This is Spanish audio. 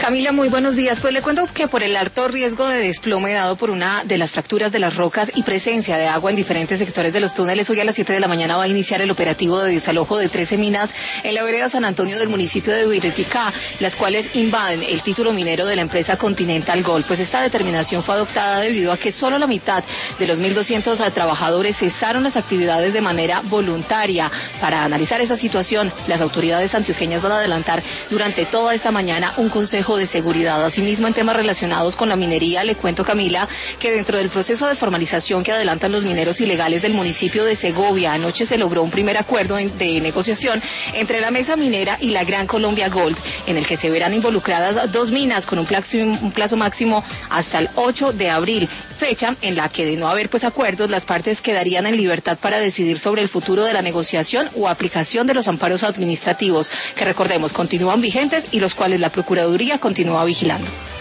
Camila, muy buenos días. Pues le cuento que por el alto riesgo de desplome dado por una de las fracturas de las rocas y presencia de agua en diferentes sectores de los túneles, hoy a las 7 de la mañana va a iniciar el operativo de desalojo de 13 minas en la vereda San Antonio del municipio de Biriticá, las cuales invaden el título minero de la empresa Continental Gold. Pues esta determinación fue adoptada debido a que solo la mitad de los 1.200 trabajadores cesaron las actividades de manera voluntaria. Para analizar esa situación, las autoridades antioqueñas van a adelantar durante toda esta mañana un consejo de seguridad. Asimismo, en temas relacionados con la minería, le cuento, Camila, que dentro del proceso de formalización que adelantan los mineros ilegales del municipio de Segovia, anoche se logró un primer acuerdo de negociación entre la mesa minera y la Gran Colombia Gold, en el que se verán involucradas 2 minas con un plazo máximo hasta el 8 de abril, fecha en la que, de no haber acuerdos, las partes quedarían en libertad para decidir sobre el futuro de la negociación o aplicación de los amparos administrativos, que recordemos continúan vigentes y los cuales la Procuraduría continúa vigilando.